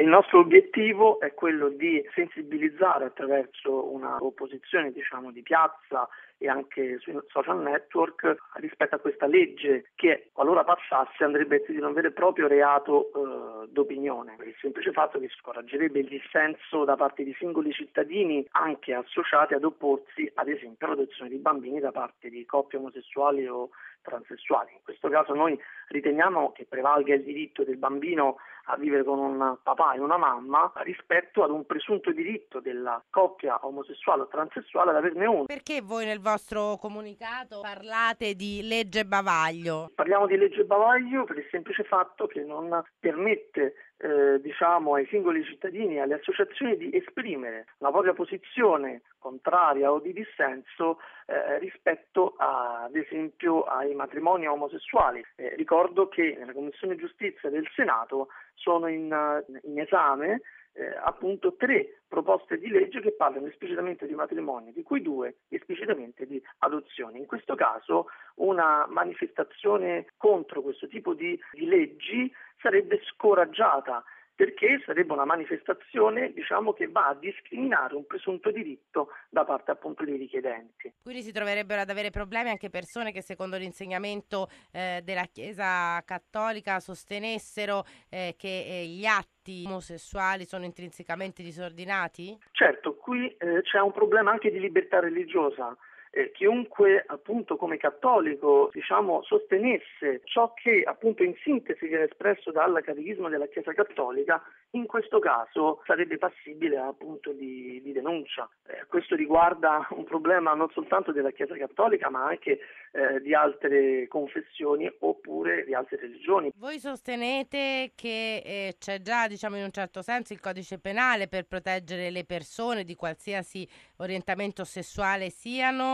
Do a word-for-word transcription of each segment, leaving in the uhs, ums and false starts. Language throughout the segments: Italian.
Il nostro obiettivo è quello di sensibilizzare attraverso una opposizione, diciamo, di piazza e anche sui social network rispetto a questa legge che, qualora passasse, andrebbe a istituire un vero e proprio reato eh, d'opinione, per il semplice fatto che scoraggerebbe il dissenso da parte di singoli cittadini anche associati ad opporsi, ad esempio, all'adozione di bambini da parte di coppie omosessuali o transessuali. In questo caso noi riteniamo che prevalga il diritto del bambino a vivere con un papà e una mamma rispetto ad un presunto diritto della coppia omosessuale o transessuale ad averne uno. Perché voi nel vostro comunicato parlate di legge bavaglio? Parliamo di legge bavaglio per il semplice fatto che non permette eh, diciamo ai singoli cittadini e alle associazioni di esprimere la propria posizione contraria o di dissenso eh, rispetto a, ad esempio ai matrimoni omosessuali. Eh, ricordo che nella Commissione Giustizia del Senato sono in, in esame eh, appunto tre proposte di legge che parlano esplicitamente di matrimoni, di cui due esplicitamente di adozioni. In questo caso una manifestazione contro questo tipo di, di leggi sarebbe scoraggiata, perché sarebbe una manifestazione, diciamo, che va a discriminare un presunto diritto da parte appunto dei richiedenti. Quindi si troverebbero ad avere problemi anche persone che secondo l'insegnamento eh, della Chiesa Cattolica sostenessero eh, che eh, gli atti omosessuali sono intrinsecamente disordinati? Certo, qui eh, c'è un problema anche di libertà religiosa. Eh, chiunque appunto come cattolico diciamo sostenesse ciò che appunto in sintesi viene espresso dal catechismo della Chiesa Cattolica, in questo caso sarebbe passibile appunto di, di denuncia. Eh, questo riguarda un problema non soltanto della Chiesa Cattolica ma anche eh, di altre confessioni oppure di altre religioni. Voi sostenete che eh, c'è già, diciamo, in un certo senso il codice penale per proteggere le persone di qualsiasi orientamento sessuale siano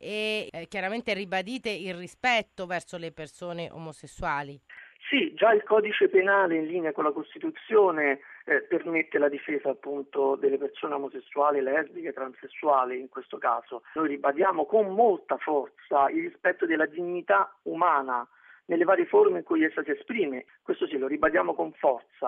e eh, chiaramente ribadite il rispetto verso le persone omosessuali. Sì, già il codice penale in linea con la Costituzione eh, permette la difesa appunto delle persone omosessuali, lesbiche, transessuali in questo caso. Noi ribadiamo con molta forza il rispetto della dignità umana nelle varie forme in cui essa si esprime. Questo sì, lo ribadiamo con forza.